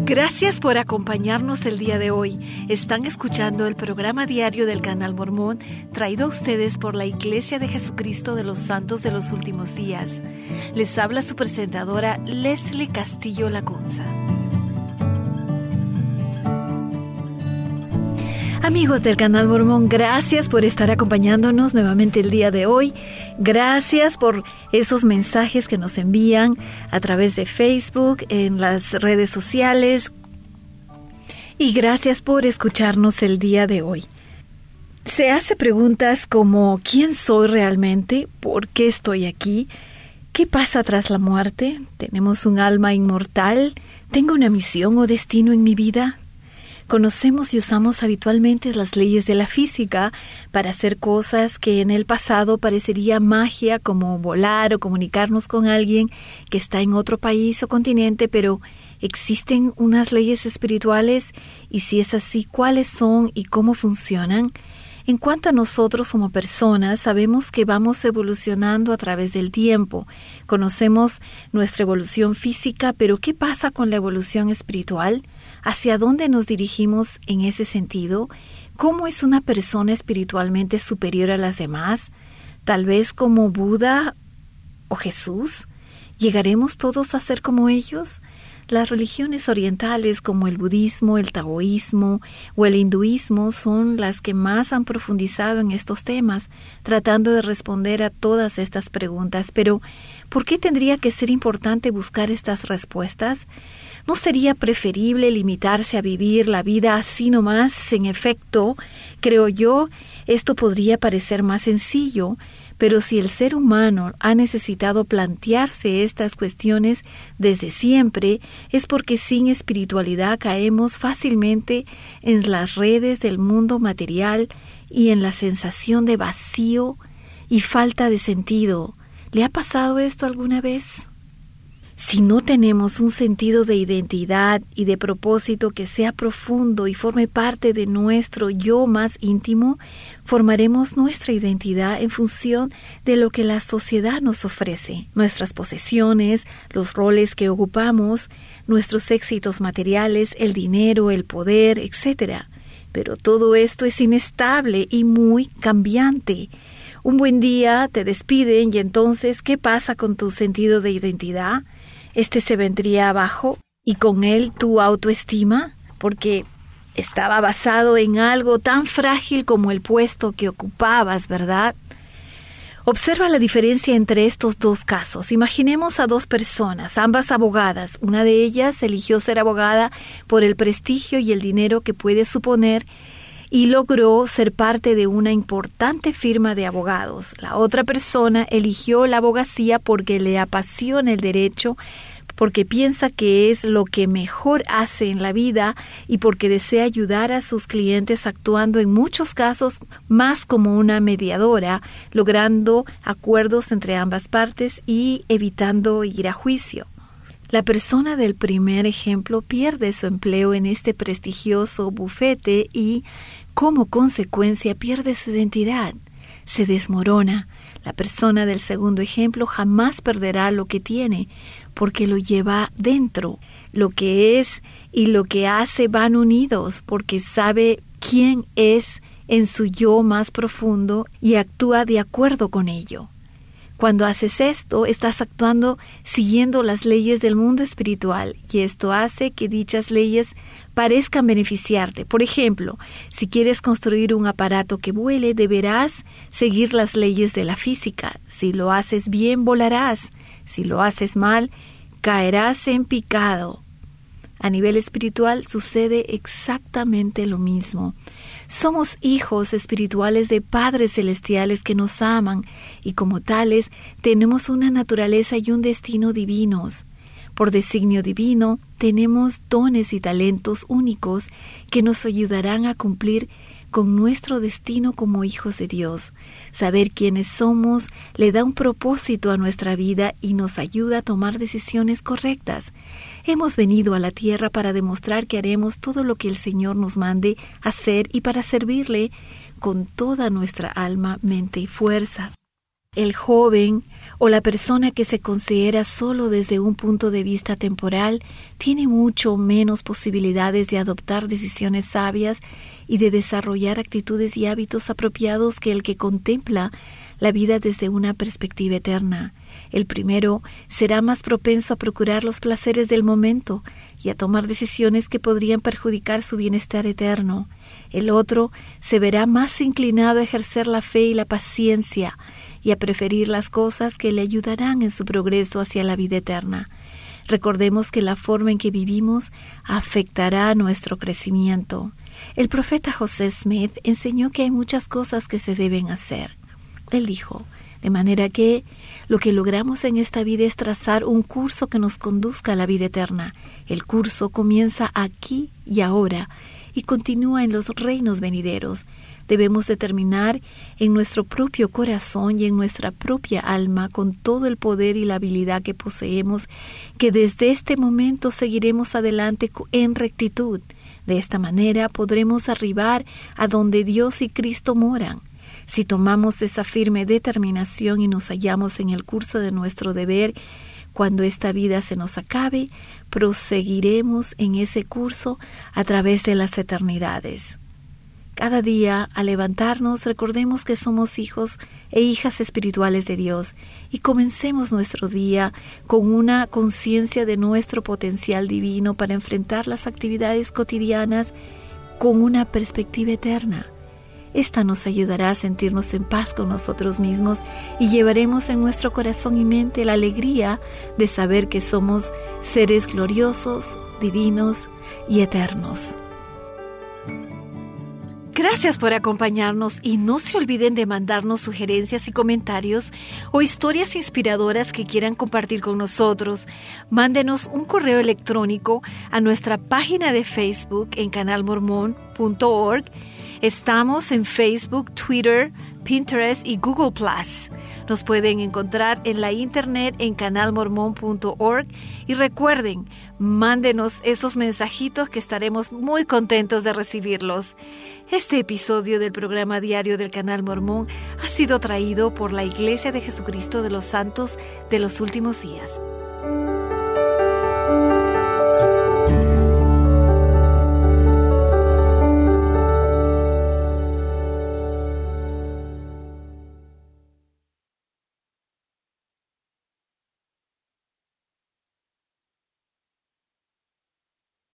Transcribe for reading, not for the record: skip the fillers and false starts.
Gracias por acompañarnos el día de hoy. Están escuchando el programa diario del Canal Mormón, traído a ustedes por la Iglesia de Jesucristo de los Santos de los Últimos Días. Les habla su presentadora Leslie Castillo Lacunza. Amigos del Canal Mormón, gracias por estar acompañándonos nuevamente el día de hoy. Gracias por esos mensajes que nos envían a través de Facebook, en las redes sociales. Y gracias por escucharnos el día de hoy. Se hace preguntas como ¿quién soy realmente? ¿Por qué estoy aquí? ¿Qué pasa tras la muerte? ¿Tenemos un alma inmortal? ¿Tengo una misión o destino en mi vida? Conocemos y usamos habitualmente las leyes de la física para hacer cosas que en el pasado parecería magia, como volar o comunicarnos con alguien que está en otro país o continente, pero ¿existen unas leyes espirituales? Y si es así, ¿cuáles son y cómo funcionan? En cuanto a nosotros como personas, sabemos que vamos evolucionando a través del tiempo. Conocemos nuestra evolución física, pero ¿qué pasa con la evolución espiritual? ¿Hacia dónde nos dirigimos en ese sentido? ¿Cómo es una persona espiritualmente superior a las demás? ¿Tal vez como Buda o Jesús? ¿Llegaremos todos a ser como ellos? Las religiones orientales como el budismo, el taoísmo o el hinduismo son las que más han profundizado en estos temas, tratando de responder a todas estas preguntas. Pero, ¿por qué tendría que ser importante buscar estas respuestas? ¿No sería preferible limitarse a vivir la vida así nomás? En efecto, creo yo, esto podría parecer más sencillo, pero si el ser humano ha necesitado plantearse estas cuestiones desde siempre, es porque sin espiritualidad caemos fácilmente en las redes del mundo material y en la sensación de vacío y falta de sentido. ¿Le ha pasado esto alguna vez? Si no tenemos un sentido de identidad y de propósito que sea profundo y forme parte de nuestro yo más íntimo, formaremos nuestra identidad en función de lo que la sociedad nos ofrece, nuestras posesiones, los roles que ocupamos, nuestros éxitos materiales, el dinero, el poder, etc. Pero todo esto es inestable y muy cambiante. Un buen día te despiden y entonces, ¿qué pasa con tu sentido de identidad? Se vendría abajo y con él tu autoestima, porque estaba basado en algo tan frágil como el puesto que ocupabas, ¿verdad? Observa la diferencia entre estos dos casos. Imaginemos a dos personas, ambas abogadas. Una de ellas eligió ser abogada por el prestigio y el dinero que puede suponer y logró ser parte de una importante firma de abogados. La otra persona eligió la abogacía porque le apasiona el derecho, porque piensa que es lo que mejor hace en la vida y porque desea ayudar a sus clientes actuando en muchos casos más como una mediadora, logrando acuerdos entre ambas partes y evitando ir a juicio. La persona del primer ejemplo pierde su empleo en este prestigioso bufete y, como consecuencia, pierde su identidad. Se desmorona. La persona del segundo ejemplo jamás perderá lo que tiene, porque lo lleva dentro. Lo que es y lo que hace van unidos, porque sabe quién es en su yo más profundo y actúa de acuerdo con ello. Cuando haces esto, estás actuando siguiendo las leyes del mundo espiritual y esto hace que dichas leyes parezcan beneficiarte. Por ejemplo, si quieres construir un aparato que vuele, deberás seguir las leyes de la física. Si lo haces bien, volarás. Si lo haces mal, caerás en picado. A nivel espiritual sucede exactamente lo mismo. Somos hijos espirituales de padres celestiales que nos aman y como tales tenemos una naturaleza y un destino divinos. Por designio divino tenemos dones y talentos únicos que nos ayudarán a cumplir con nuestro destino como hijos de Dios. Saber quiénes somos le da un propósito a nuestra vida y nos ayuda a tomar decisiones correctas. Hemos venido a la tierra para demostrar que haremos todo lo que el Señor nos mande hacer y para servirle con toda nuestra alma, mente y fuerza. El joven o la persona que se considera solo desde un punto de vista temporal tiene mucho menos posibilidades de adoptar decisiones sabias y de desarrollar actitudes y hábitos apropiados que el que contempla la vida desde una perspectiva eterna. El primero será más propenso a procurar los placeres del momento y a tomar decisiones que podrían perjudicar su bienestar eterno. El otro se verá más inclinado a ejercer la fe y la paciencia y a preferir las cosas que le ayudarán en su progreso hacia la vida eterna. Recordemos que la forma en que vivimos afectará nuestro crecimiento. El profeta José Smith enseñó que hay muchas cosas que se deben hacer. Él dijo, de manera que lo que logramos en esta vida es trazar un curso que nos conduzca a la vida eterna. El curso comienza aquí y ahora y continúa en los reinos venideros. Debemos determinar en nuestro propio corazón y en nuestra propia alma, con todo el poder y la habilidad que poseemos, que desde este momento seguiremos adelante en rectitud. De esta manera podremos arribar a donde Dios y Cristo moran. Si tomamos esa firme determinación y nos hallamos en el curso de nuestro deber, cuando esta vida se nos acabe, proseguiremos en ese curso a través de las eternidades. Cada día, al levantarnos, recordemos que somos hijos e hijas espirituales de Dios y comencemos nuestro día con una conciencia de nuestro potencial divino para enfrentar las actividades cotidianas con una perspectiva eterna. Esta nos ayudará a sentirnos en paz con nosotros mismos y llevaremos en nuestro corazón y mente la alegría de saber que somos seres gloriosos, divinos y eternos. Gracias por acompañarnos y no se olviden de mandarnos sugerencias y comentarios o historias inspiradoras que quieran compartir con nosotros. Mándenos un correo electrónico a nuestra página de Facebook en canalmormon.org. Estamos en Facebook, Twitter, Pinterest y Google+. Nos pueden encontrar en la internet en canalmormon.org y recuerden, mándenos esos mensajitos que estaremos muy contentos de recibirlos. Este episodio del programa diario del Canal Mormón ha sido traído por la Iglesia de Jesucristo de los Santos de los Últimos Días.